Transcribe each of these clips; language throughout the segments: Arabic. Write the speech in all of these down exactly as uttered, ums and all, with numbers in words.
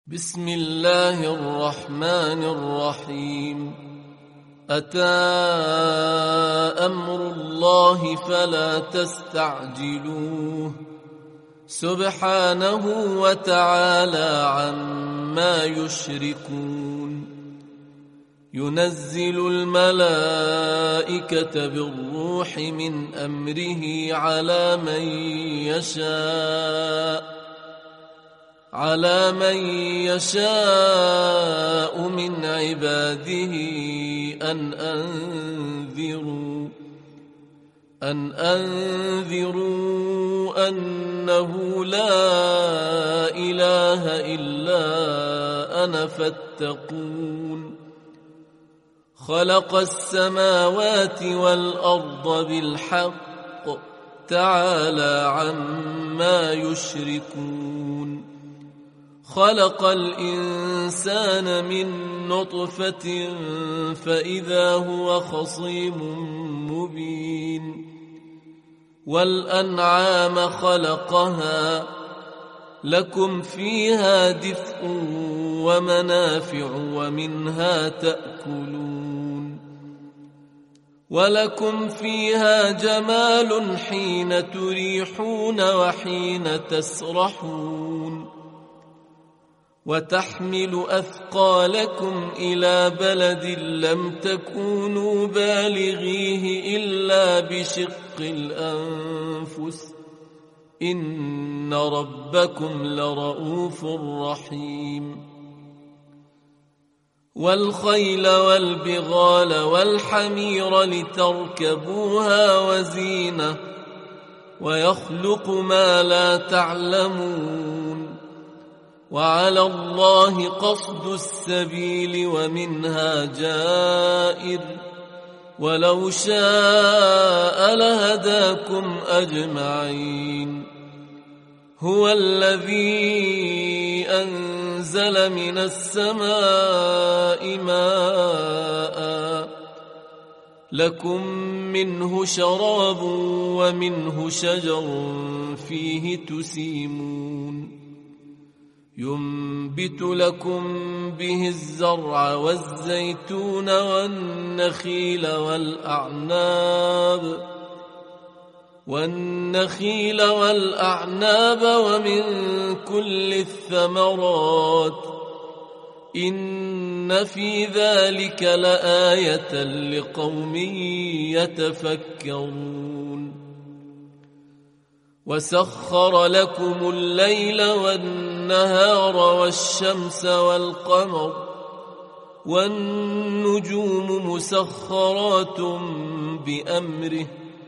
بسم الله الرحمن الرحيم. أتى أمر الله فلا تستعجلوه سبحانه وتعالى عما يشركون. ينزل الملائكة بالروح من أمره على من يشاء على من يشاء من عباده أن أنذروا أن أنذروا أنه لا إله إلا أنا فاتقون. خلق السماوات والأرض بالحق تعالى عما يشركون. خلق الإنسان من نطفة فإذا هو خصيم مبين. والأنعام خلقها لكم فيها دفء ومنافع ومنها تأكلون. ولكم فيها جمال حين تريحون وحين تسرحون. وتحمل أثقالكم إلى بلد لم تكونوا بالغيه إلا بشق الأنفس إن ربكم لرؤوف رحيم. والخيل والبغال والحمير لتركبوها وزينة ويخلق ما لا تعلمون. وعلى الله قصد السبيل ومنها جائر ولو شاء لهداكم أجمعين. هو الذي أنزل من السماء ماء لكم منه شراب ومنه شجر فيه تسيمون. ينبت لكم به الزرع والزيتون والنخيل والأعناب والنخيل والأعناب ومن كل الثمرات إن في ذلك لآية لقوم يتفكرون. وسخر لكم الليل والنهار والشمس والقمر والنجوم مسخرات بأمره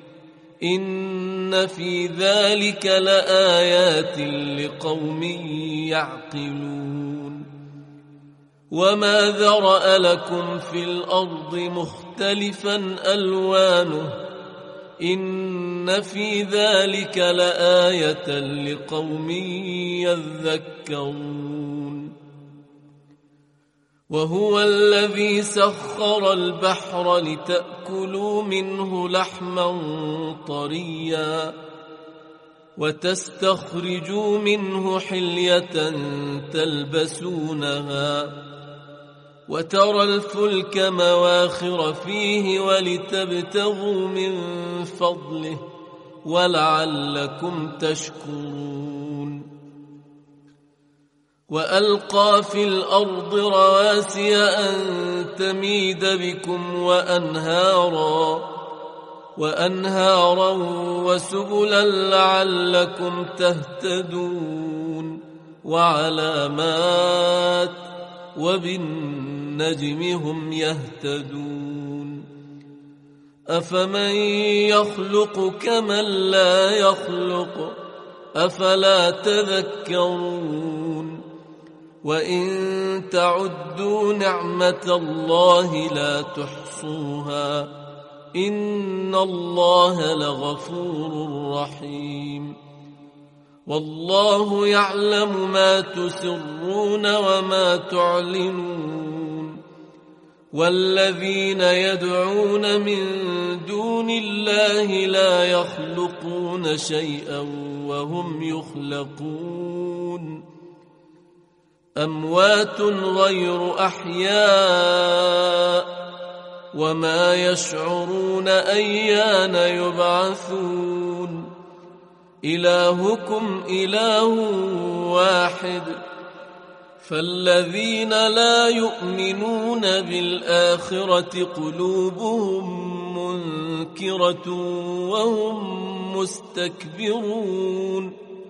إن في ذلك لآيات لقوم يعقلون. وما ذرأ لكم في الأرض مختلفا ألوانه إن في ذلك لآية لقوم يذكرون. وهو الذي سخر البحر لتأكلوا منه لحما طريا وتستخرجوا منه حلية تلبسونها وترى الفلك مواخر فيه ولتبتغوا من فضله ولعلكم تشكرون. وألقى في الأرض رواسي أن تميد بكم وأنهارا وأنهارا وسبلا لعلكم تهتدون. وعلامات وبالنجم هم يهتدون. أفمن يخلق كمن لا يخلق أفلا تذكرون. وإن تعدوا نعمة الله لا تحصوها إن الله لغفور رحيم. والله يعلم ما تسرون وما تعلنون. والذين يدعون من دون الله لا يخلقون شيئا وهم يخلقون أموات غير أحياء وما يشعرون أيان يبعثون إلهكم إله واحد فالذين لا يؤمنون بالآخرة قلوبهم منكرة وهم مستكبرون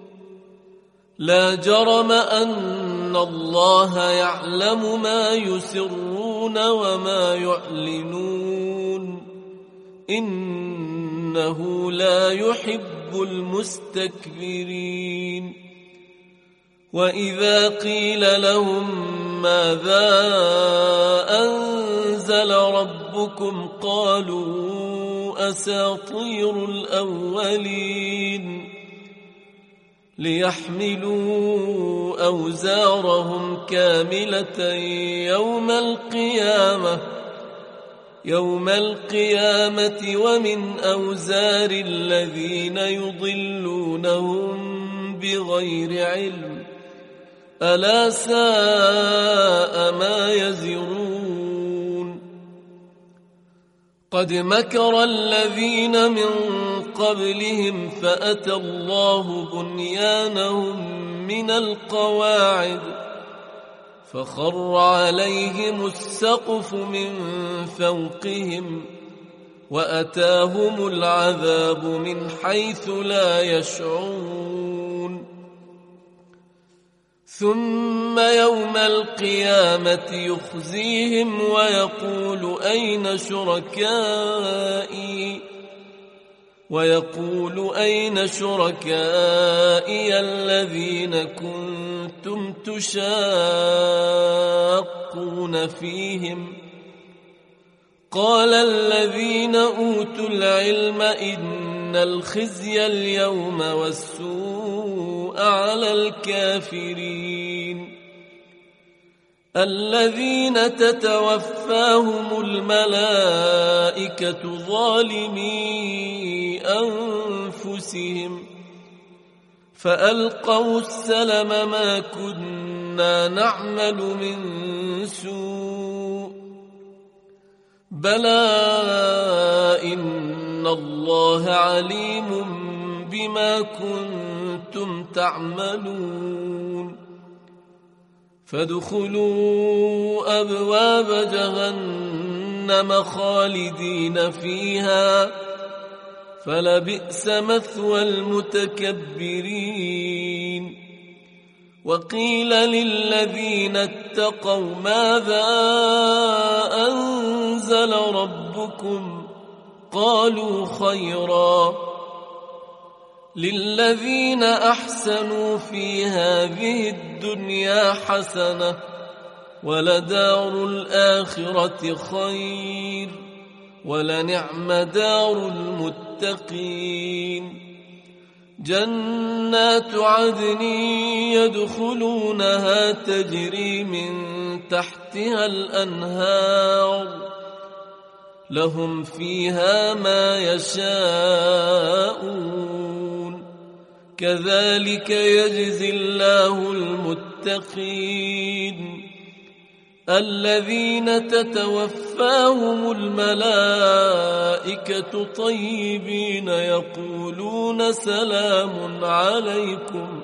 لا جرم أن الله يعلم ما يسرون وما يعلنون إنه لا يحب المستكبرين وإذا قيل لهم ماذا أنزل ربكم قالوا أساطير الأولين ليحملوا أوزارهم كاملة يوم القيامة يوم القيامة ومن أوزار الذين يضلونهم بغير علم ألا ساء ما يزرون قد مكر الذين من قبلهم فأتى الله بنيانهم من القواعد فخر عليهم السقف من فوقهم وأتاهم العذاب من حيث لا يشعرون ثم يوم القيامة يخزيهم ويقول أين شركائي ويقول أين شركائي الذين كنتم تشاقون فيهم قال الذين أوتوا العلم إن الخزي اليوم والسوء على الكافرين الذين تتوفاهم الملائكة ظالمي أنفسهم فألقوا السلم ما كنا نعمل من سوء بلى إن الله عليم بما كنتم تعملون فادخلوا أبواب جهنم خالدين فيها فلبئس مثوى المتكبرين وقيل للذين اتقوا ماذا أنزل ربكم قالوا خيرا للذين أحسنوا في هذه الدنيا حسنة ولدار الآخرة خير ولنعم دار المتقين جنات عدن يدخلونها تجري من تحتها الأنهار لهم فيها ما يشاءون كذلك يجزي الله المتقين الذين تتوفاهم الملائكة طيبين يقولون سلام عليكم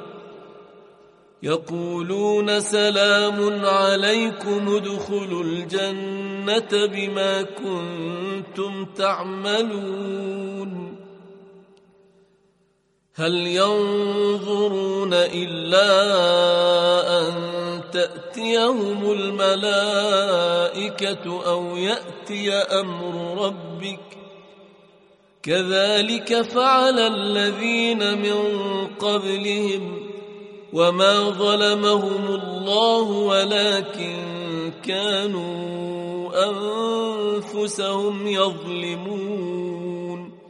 يقولون سلام عليكم ادخلوا الجنة بما كنتم تعملون هل ينظرون إلا أن تأتيهم الملائكة أو يأتي أمر ربك كذلك فعل الذين من قبلهم وما ظلمهم الله ولكن كانوا أنفسهم يظلمون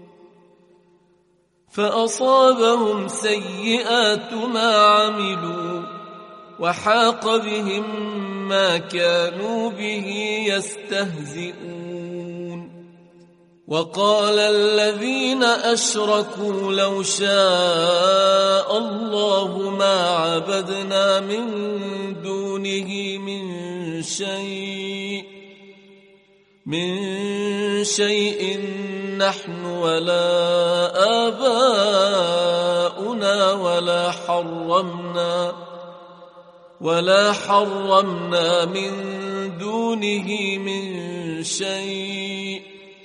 فأصابهم سيئات ما عملوا وحاق بهم ما كانوا به يستهزئون وقال الذين أشركوا لو شاء الله ما عبدنا من دونه من شيء من شيء نحن ولا آباؤنا ولا حرمنا ولا حرمنا من دونه من شيء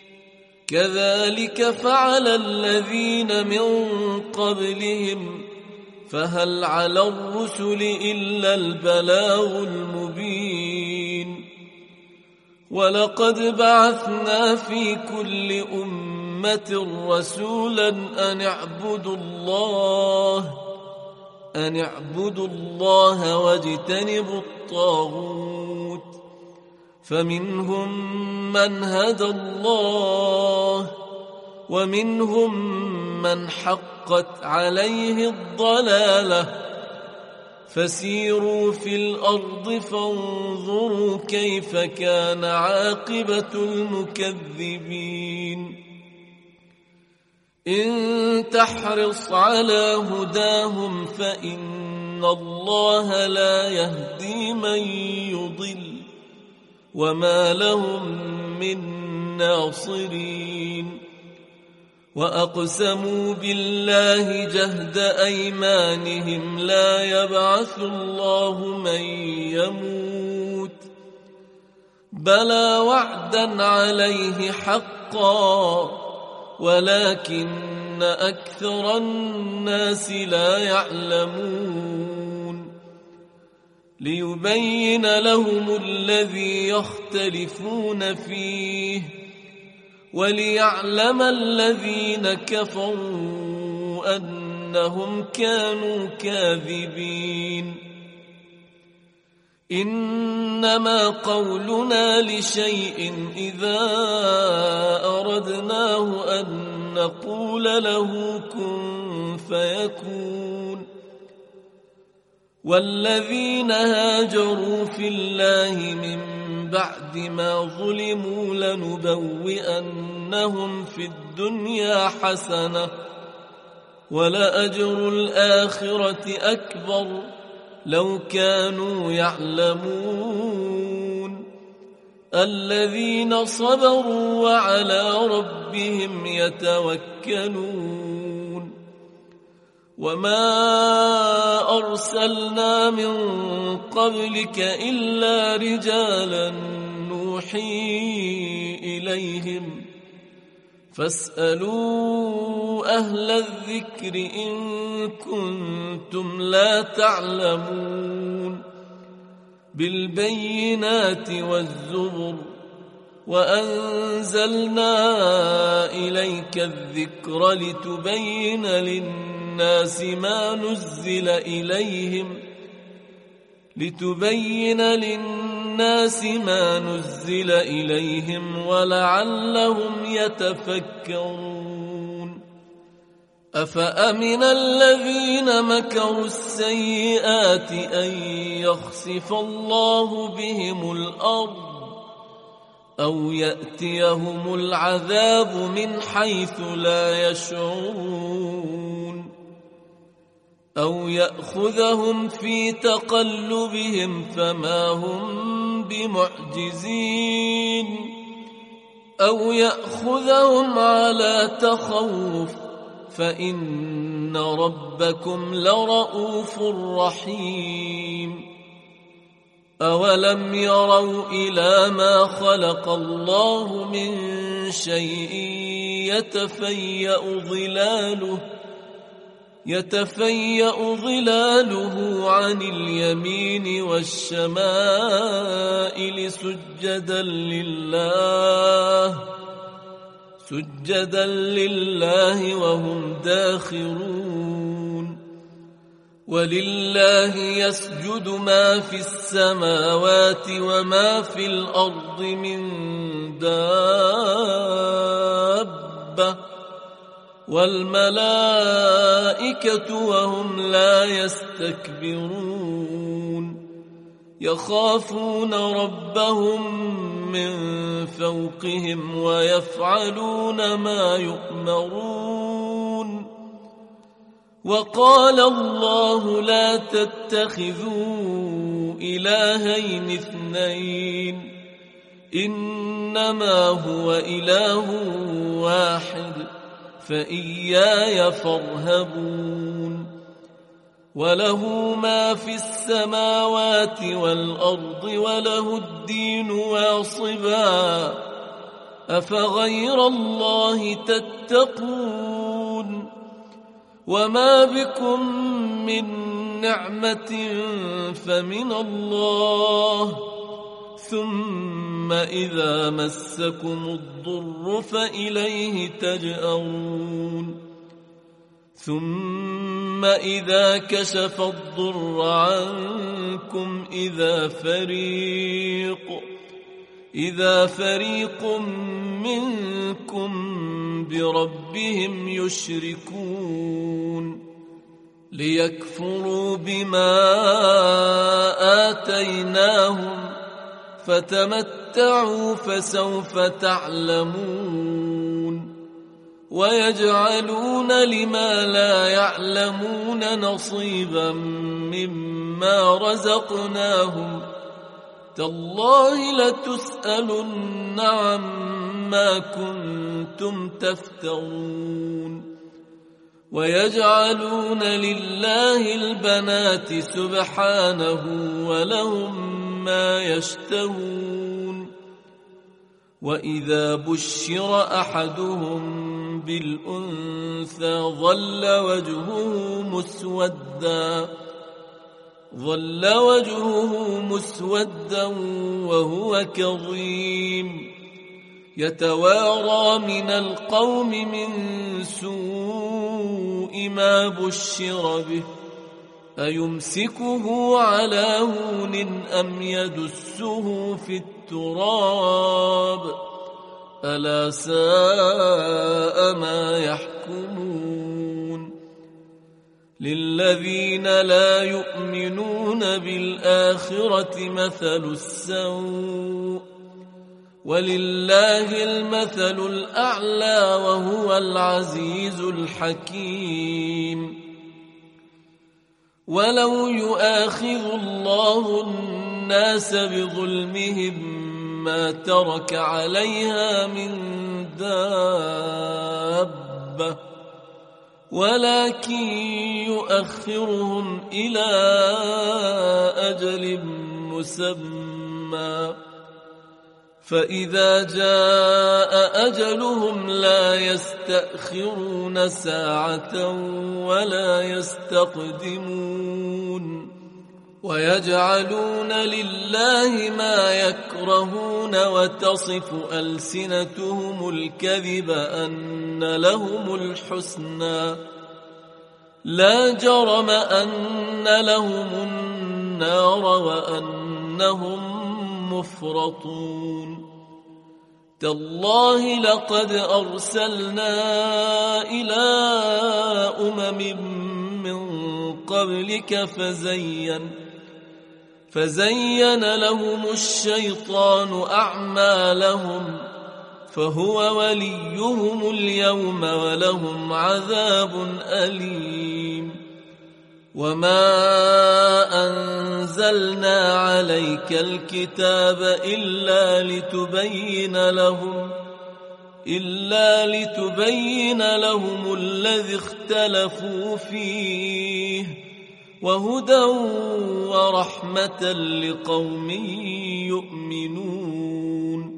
كذلك فعل الذين من قبلهم فهل على الرسل إلا البلاغ المبين ولقد بعثنا في كل أمة رسولا أن اعبدوا الله أن اعبدوا الله واجتنبوا الطاغوت فمنهم من هدى الله ومنهم من حقت عليه الضلالة فسيروا في الأرض فانظروا كيف كان عاقبة المكذبين إن تحرص على هداهم فإن الله لا يهدي من يضل وما لهم من ناصرين وأقسموا بالله جهد أيمانهم لا يبعث الله من يموت بلى وعدا عليه حقا ولكن أكثر الناس لا يعلمون ليبين لهم الذي يختلفون فيه وليعلم الذين كفروا أنهم كانوا كاذبين إنما قولنا لشيء إذا أردناه أن نقول له كن فيكون والذين هاجروا في الله من بعد ما ظلموا لنبوئنهم في الدنيا حسنة ولأجر الآخرة أكبر لو كانوا يعلمون الذين صبروا وعلى ربهم يتوكلون وما أرسلنا من قبلك إلا رجالا نوحي إليهم فاسألوا أهل الذكر إن كنتم لا تعلمون بالبينات والزبر وأنزلنا إليك الذكر لتبين للناس ما نزل إليهم لتبين للناس ما نزل إليهم ولعلهم يتفكرون أفأمن الذين مكروا السيئات أن يخسف الله بهم الأرض أو يأتيهم العذاب من حيث لا يشعرون أو يأخذهم في تقلبهم فما هم بمعجزين أو يأخذهم على تخوف فإن ربكم لرؤوف رحيم أولم يروا إلى ما خلق الله من شيء يتفيأ ظلاله يتفيأ ظلاله عن اليمين والشمائل سجدا لله سجدا لله وهم داخرون ولله يسجد ما في السماوات وما في الأرض من دابة والملائكة وهم لا يستكبرون يخافون ربهم من فوقهم ويفعلون ما يؤمرون. وقال الله لا تتخذوا إلهين اثنين إنما هو إله واحد فإياي فارهبون. وله ما في السماوات والأرض وله الدين واصبا أفغير الله تتقون. وما بكم من نعمة فمن الله ثم إذا مسكم الضر فإليه تجأرون. ثم إذا كشف الضر عنكم إذا فريق إذا فريق منكم بربهم يشركون ليكفروا بما آتيناهم فتمتعوا فسوف تعلمون. ويجعلون لما لا يعلمون نصيبا مما رزقناهم تالله لتسألن عما كنتم تفترون. ويجعلون لله البنات سبحانه ولهم ما يشتهون. وإذا بشر أحدهم بالأنثى ظل وجهه مسودا ظل وجهه مسودا وهو كظيم يتوارى من القوم من سوء ما بشر به أيمسكه على هون أم يدسه في التراب ألا ساء ما يحكمون. للذين لا يؤمنون بالآخرة مثل السوء ولله المثل الأعلى وهو العزيز الحكيم. ولو يؤاخذ الله الناس بظلمهم ما ترك عليها من دابة ولكن يؤخرهم إلى أجل مسمى فإذا جاء أجلهم لا يستأخرون ساعة ولا يستقدمون. ويجعلون لله ما يكرهون وتصف ألسنتهم الكذب أن لهم الحسنى لا جرم أن لهم النار وأنهم مفرطون. تالله لقد أرسلنا إلى أمم من قبلك فزين فزين لهم الشيطان أعمالهم فهو وليهم اليوم ولهم عذاب أليم. وما أنزلنا عليك الكتاب إلا لتبين لهم إلا لتبين لهم الذي اختلفوا فيه وهدى ورحمة لقوم يؤمنون.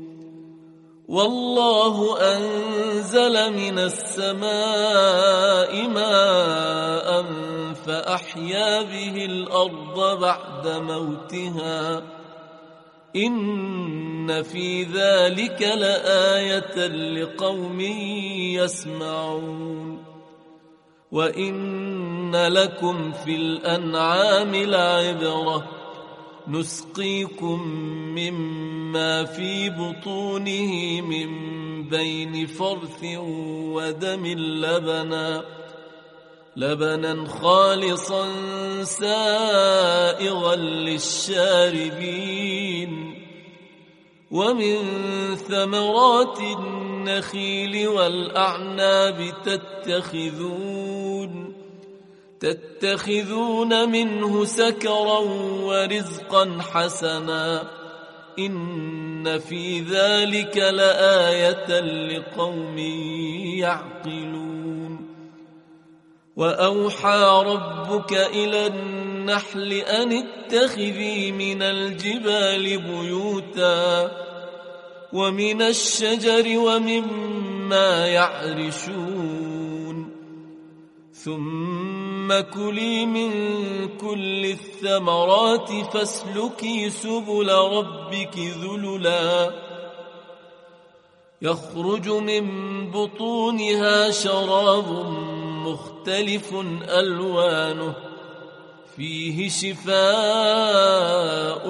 والله أنزل من السماء ماء فأحيا به الأرض بعد موتها إن في ذلك لآية لقوم يسمعون. وإن لكم في الأنعام لعبرة نسقيكم مما في بطونه من بين فرث ودم لبنا لبنا خالصا سائغا للشاربين ومن ثمرات النخيل والأعناب تتخذون تتخذون منه سكرا ورزقا حسنا إن في ذلك لآية لقوم يعقلون وأوحى ربك إلى النحل أن اتخذي من الجبال بيوتا ومن الشجر ومما يعرشون ثم كلي من كل الثمرات فاسلكي سبل ربك ذللا يخرج من بطونها شراب مختلف ألوانه فيه شفاء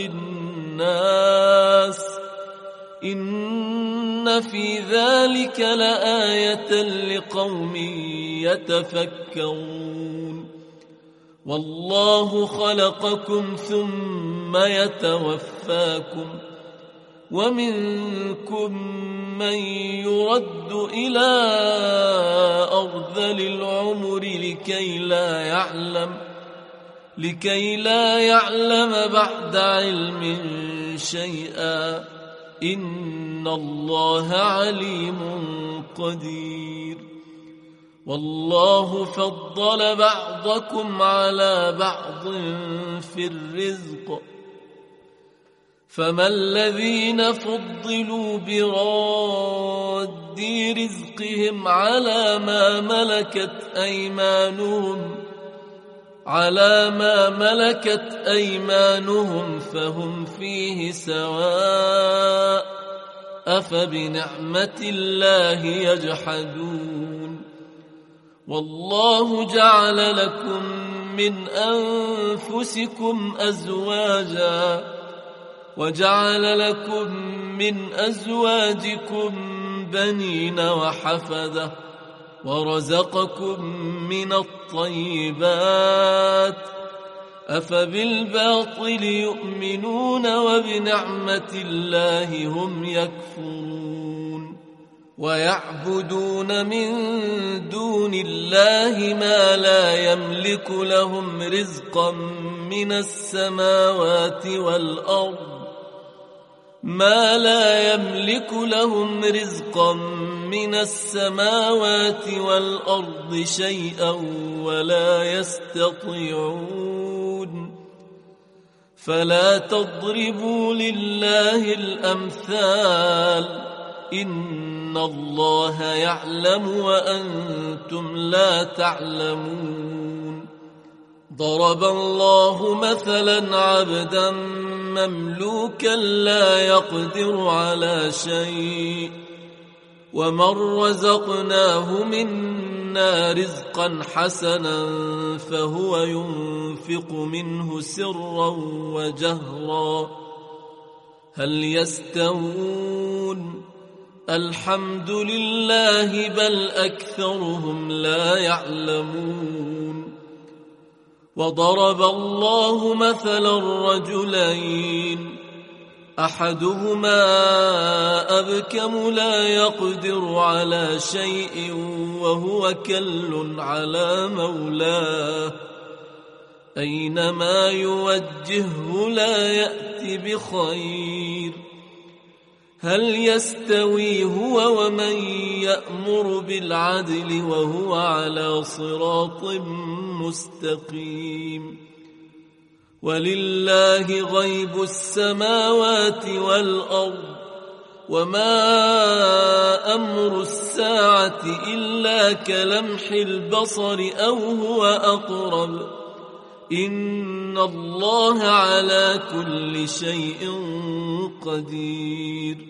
للناس إن في ذلك لآية لقوم يتفكرون والله خلقكم ثم يتوفاكم ومنكم من يرد إلى أرذل العمر لكي لا يعلم لكي لا يعلم بعد علم شيئا إن الله عليم قدير والله فضل بعضكم على بعض في الرزق فما الذين فضلوا براد رزقهم على ما ملكت أيمانهم على ما ملكت أيمانهم فهم فيه سواء أفبنعمة الله يجحدون والله جعل لكم من أنفسكم أزواجا وجعل لكم من أزواجكم بنين وحفدة ورزقكم من الطيبات أفبالباطل يؤمنون وبنعمة الله هم يكفرون ويعبدون من دون الله ما لا يملك لهم رزقا من السماوات والأرض ما لا يملك لهم رزقا من السماوات والأرض شيئا ولا يستطيعون فلا تضربوا لله الأمثال إن الله يعلم وأنتم لا تعلمون ضرب الله مثلا عبدا مملوكا لا يقدر على شيء ومن رزقناه منا رزقا حسنا فهو ينفق منه سرا وجهرا هل يستوون الحمد لله بل أكثرهم لا يعلمون وضرب الله مثلا رجلين أحدهما أبكم لا يقدر على شيء وهو كل على مولاه أينما يوجهه لا يأتي بخير هل يستوي هو ومن يأمر بالعدل وهو على صراط مستقيم ولله غيب السماوات والأرض وما أمر الساعة إلا كلمح البصر أو هو أقرب إن الله على كل شيء قدير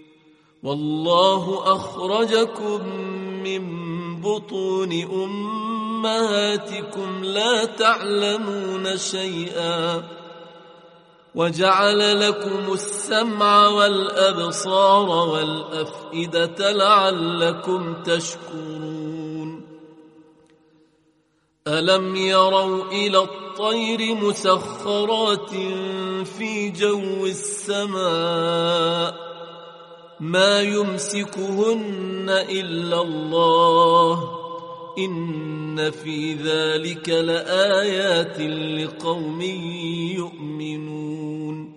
والله أخرجكم من بطون أمهاتكم لا تعلمون شيئا وجعل لكم السمع والأبصار والأفئدة لعلكم تشكرون ألم يروا إلى الطير مسخرات في جو السماء ما يمسكهن إلا الله إن في ذلك لآيات لقوم يؤمنون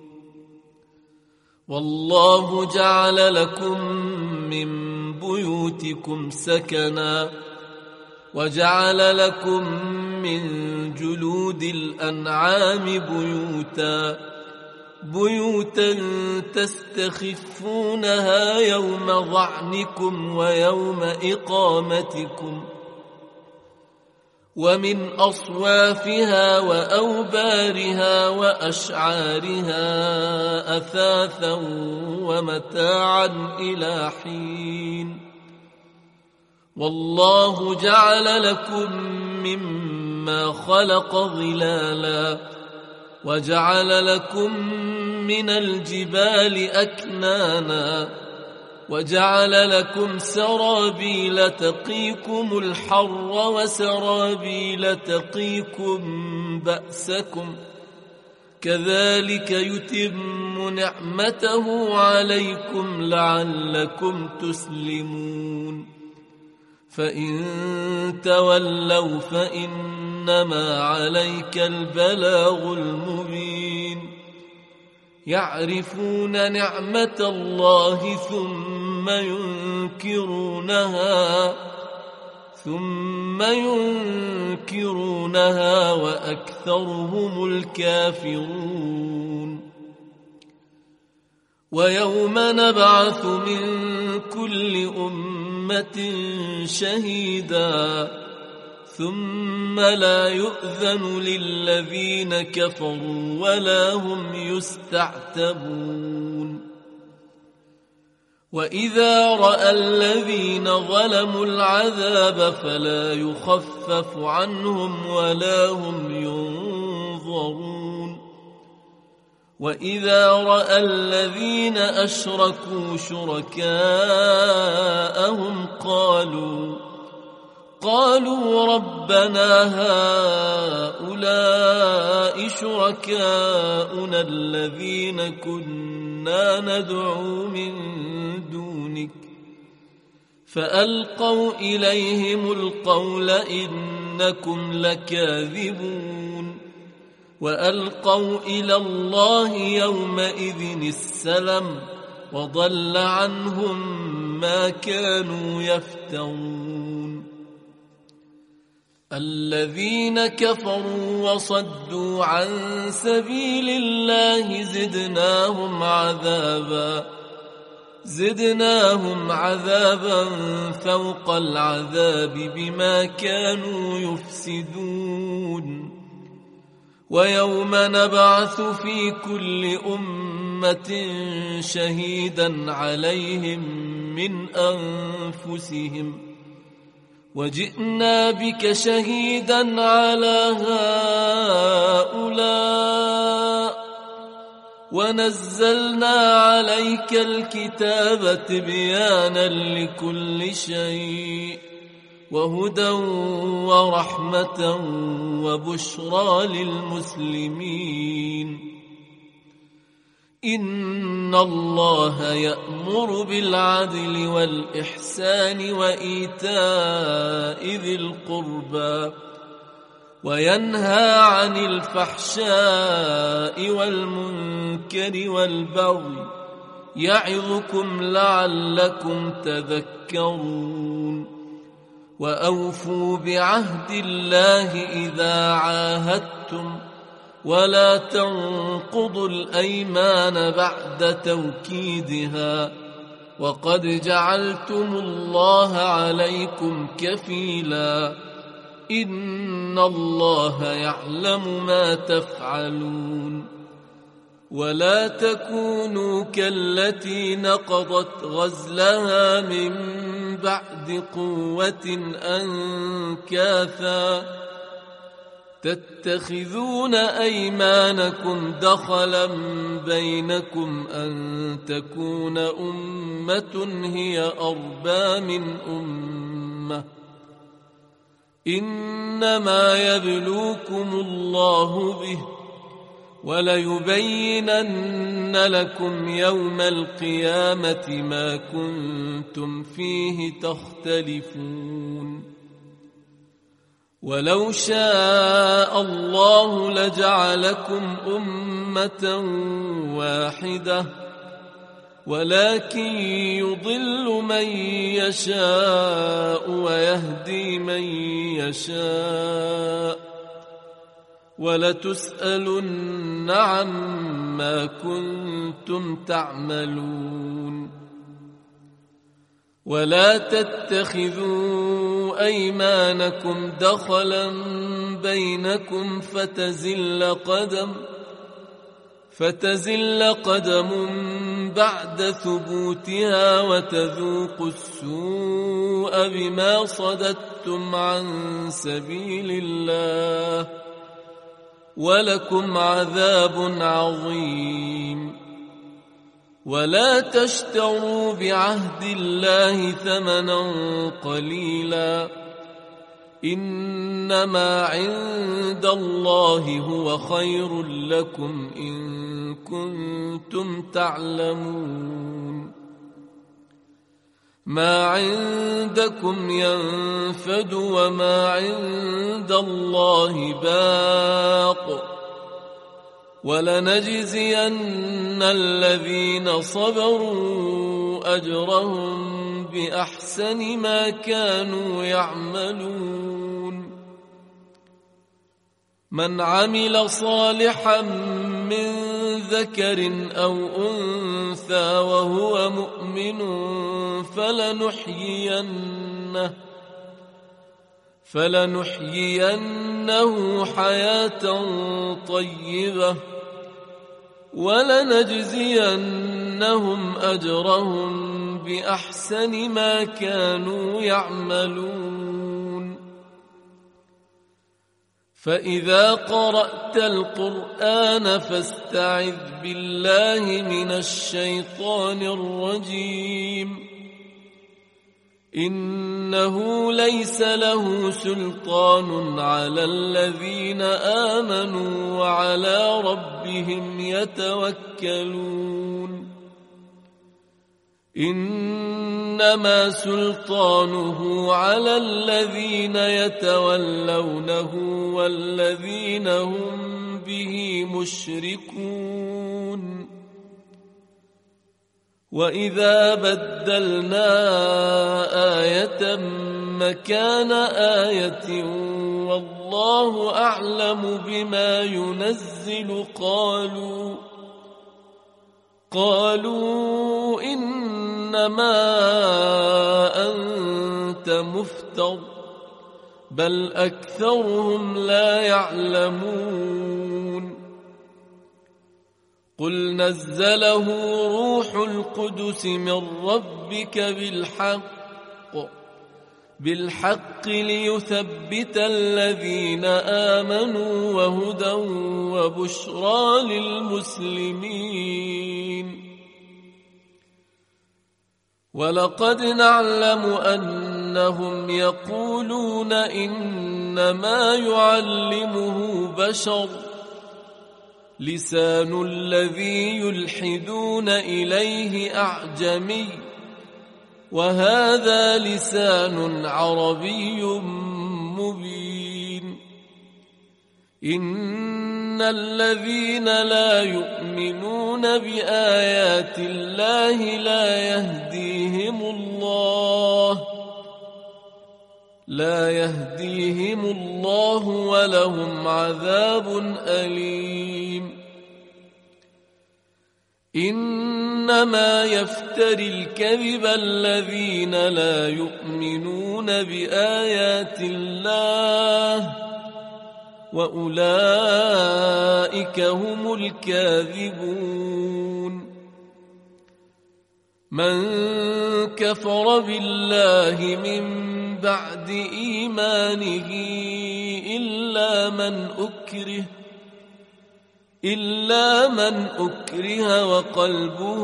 والله جعل لكم من بيوتكم سكنا وجعل لكم من جلود الأنعام بيوتا بيوتا تستخفونها يوم ظعنكم ويوم إقامتكم ومن أصوافها وأوبارها وأشعارها أثاثا ومتاعا إلى حين والله جعل لكم مما خلق ظلالا وجعل لكم من الجبال أكنانا وجعل لكم سرابيل تقيكم الحر وسرابيل تقيكم بأسكم كذلك يتم نعمته عليكم لعلكم تسلمون فإن تولوا فإنما عليك البلاغ المبين يعرفون نعمة الله ثم ينكرونها ثم ينكرونها وأكثرهم الكافرون ويوم نبعث من كل أمة شهيدا ثم لا يؤذن للذين كفروا ولا هم يستعتبون وإذا رأى الذين ظلموا العذاب فلا يخفف عنهم ولا هم ينظرون وإذا رأى الذين أشركوا شركاءهم قالوا قالوا ربنا هؤلاء شركاؤنا الذين كنا ندعو من دونك فألقوا إليهم القول إنكم لكاذبون وألقوا إلى الله يومئذ السلم وضل عنهم ما كانوا يفترون الذين كفروا وصدوا عن سبيل الله زدناهم عذابا زدناهم عذابا فوق العذاب بما كانوا يفسدون ويوم نبعث في كل أمة شهيدا عليهم من أنفسهم وجئنا بك شهيدا على هؤلاء ونزلنا عليك الكتاب تبيانا لكل شيء وهدى ورحمة وبشرى للمسلمين إن الله يأمر بالعدل والإحسان وإيتاء ذي القربى وينهى عن الفحشاء والمنكر والبغي يعظكم لعلكم تذكرون وأوفوا بعهد الله إذا عاهدتم ولا تنقضوا الأيمان بعد توكيدها وقد جعلتم الله عليكم كفيلا إن الله يعلم ما تفعلون ولا تكونوا كالتي نقضت غزلها من بعد قوة أنكاثا تتخذون أيمانكم دخلا بينكم أن تكون أمة هي أربى من أمة إنما يبلوكم الله به وليبينن لكم يوم القيامة ما كنتم فيه تختلفون ولو شاء الله لجعلكم أمة واحدة ولكن يضل من يشاء ويهدي من يشاء ولتسألن عما كنتم تعملون ولا تتخذوا أيمانكم دخلا بينكم فتزل قدم فتزل قدم بعد ثبوتها وتذوقوا السوء بما صددتم عن سبيل الله ولكم عذاب عظيم ولا تشتروا بعهد الله ثمنا قليلا إنما عند الله هو خير لكم إن كنتم تعلمون ما عندكم ينفد وما عند الله باق ولنجزين الذين صبروا أجرهم بأحسن ما كانوا يعملون من عمل صالحا من ذكر أو أنثى وهو مؤمن فلنحيينه فلنحيينه حياة طيبة ولنجزينهم أجرهم بأحسن ما كانوا يعملون فإذا قرأت القرآن فاستعذ بالله من الشيطان الرجيم إنه ليس له سلطان على الذين آمنوا وعلى ربهم يتوكلون إنما سلطانه على الذين يتولونه والذين هم به مشركون وإذا بدلنا آية مكان آية والله أعلم بما ينزل قالوا قالوا إنما أنت مفتر بل أكثرهم لا يعلمون قل نزله روح القدس من ربك بالحق بالحق ليثبت الذين آمنوا وهدى وبشرى للمسلمين ولقد نعلم أنهم يقولون إنما يعلمه بشر لسان الذي يلحدون إليه أعجمي وهذا لسان عربي مبين إن الذين لا يؤمنون بآيات الله لا يهديهم الله لا يهديهم الله ولهم عذاب أليم إنما يفتري الكذب الذين لا يؤمنون بآيات الله وأولئك هم الكاذبون من كفر بالله من بعد إيمانه إلا من أكره إلا من أكره وقلبه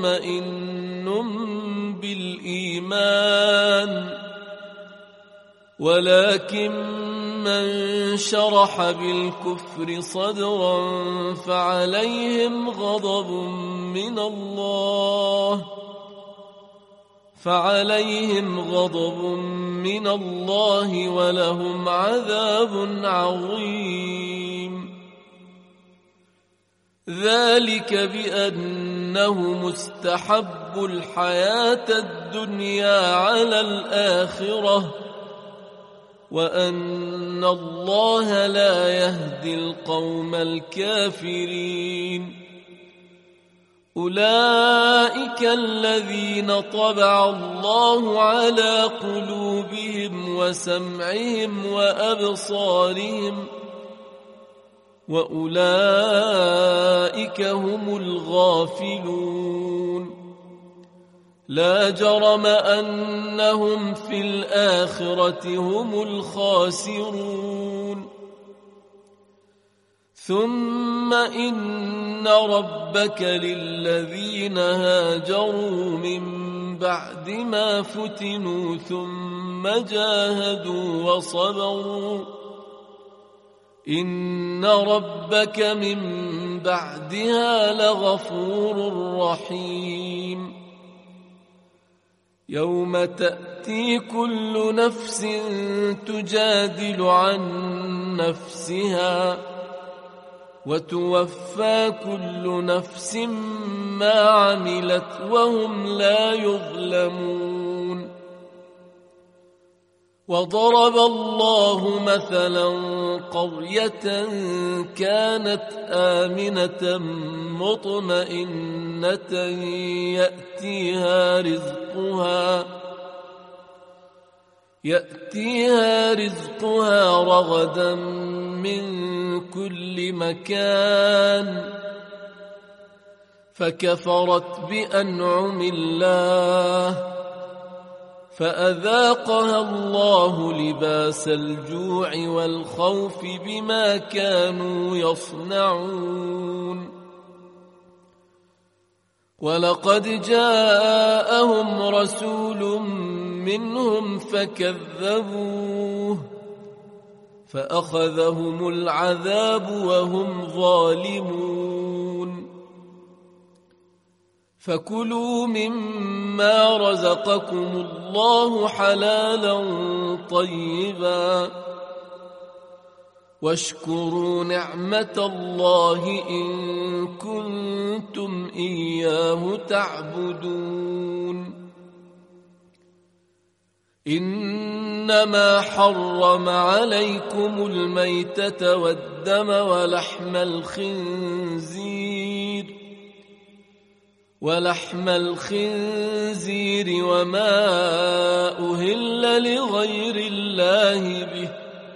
مطمئن بالإيمان ولكن من شرح بالكفر صدرا فعليهم غضب من الله فعليهم غضب من الله ولهم عذاب عظيم. ذلك بأنه مستحب الحياة الدنيا على الآخرة وأن الله لا يهدي القوم الكافرين. أولئك الذين طبع الله على قلوبهم وسمعهم وأبصارهم وأولئك هم الغافلون. لا جرم أنهم في الآخرة هم الخاسرون. ثم إن ربك للذين هاجروا من بعد ما فتنوا ثم جاهدوا وصبروا إن ربك من بعدها لغفور رحيم. يوم تأتي كل نفس تجادل عن نفسها وتوفى كل نفس ما عملت وهم لا يظلمون. وضرب الله مثلا قرية كانت آمنة مطمئنة يأتيها رزقها يأتيها رزقها رغدا من كل مكان فكفرت بأنعم الله فأذاقها الله لباس الجوع والخوف بما كانوا يصنعون. ولقد جاءهم رسول منهم فكذبوه فأخذهم العذاب وهم ظالمون. فكلوا مما رزقكم الله حلالا طيبا واشكروا نعمة الله إن كنتم إياه تعبدون. إنما حرم عليكم الميتة والدم ولحم الخنزير ولحم الخنزير وما أهل لغير الله به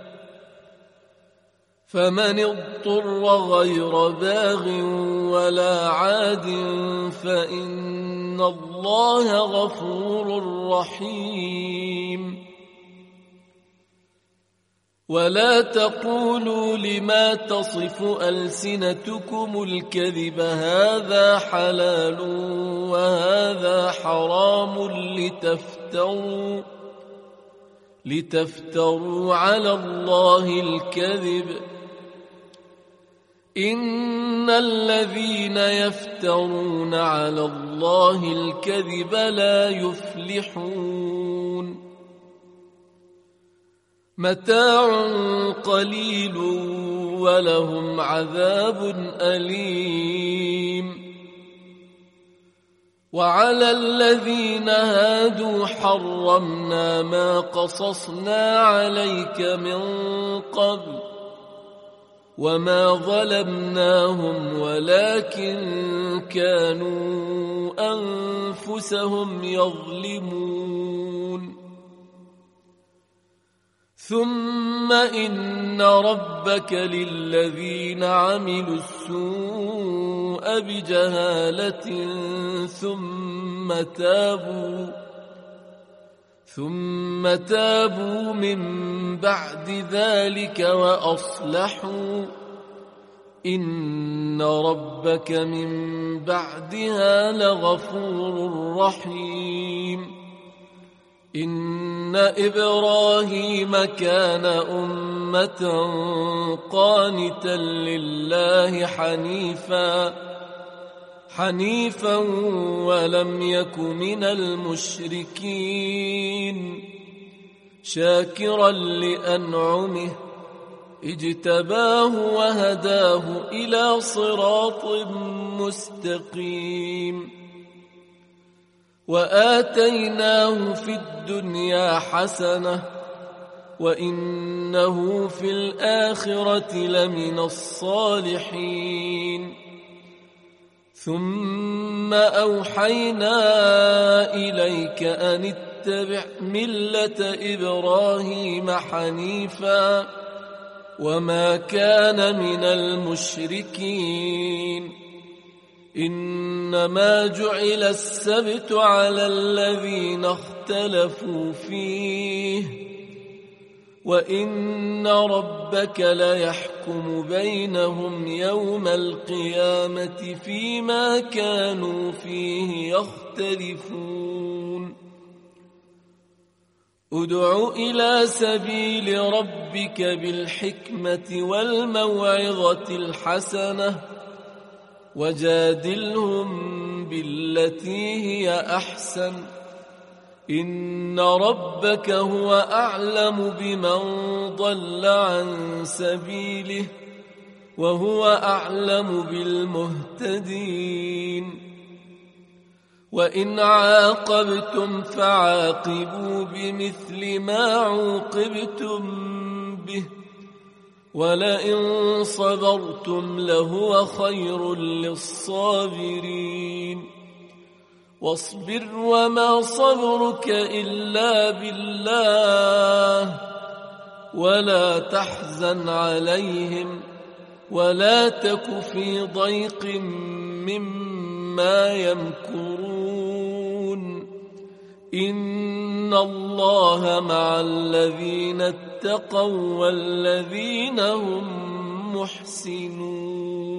فمن اضطر غير باغ ولا عاد فإن الله غفور رحيم. ولا تقولوا لما تصف ألسنتكم الكذب هذا حلال وهذا حرام لتفتروا لتفتروا على الله الكذب إن الذين يفترون على الله الكذب لا يفلحون. متاع قليل ولهم عذاب أليم. وعلى الذين هادوا حرمنا ما قصصنا عليك من قبل وما ظلمناهم ولكن كانوا أنفسهم يظلمون. ثم إن ربك للذين عملوا السوء بجهالة ثم تابوا ثم تابوا من بعد ذلك وأصلحوا إن ربك من بعدها لغفور رحيم. إن إبراهيم كان أمة قانتا لله حنيفا حنيفا ولم يك من المشركين شاكرا لأنعمه اجتباه وهداه إلى صراط مستقيم وآتيناه في الدنيا حسنة وإنه في الآخرة لمن الصالحين ثم أوحينا إليك أن اتبع ملة إبراهيم حنيفا وما كان من المشركين إنما جعل السبت على الذين اختلفوا فيه وإن ربك ليحكم بينهم يوم القيامة فيما كانوا فيه يختلفون ادع إلى سبيل ربك بالحكمة والموعظة الحسنة وجادلهم بالتي هي أحسن إن ربك هو أعلم بمن ضل عن سبيله وهو أعلم بالمهتدين وإن عاقبتم فعاقبوا بمثل ما عوقبتم به ولئن صبرتم لهو خير للصابرين واصبر وما صبرك إلا بالله ولا تحزن عليهم ولا تك في ضيق مما يمكرون إن الله مع الذين اتقوا والذين هم محسنون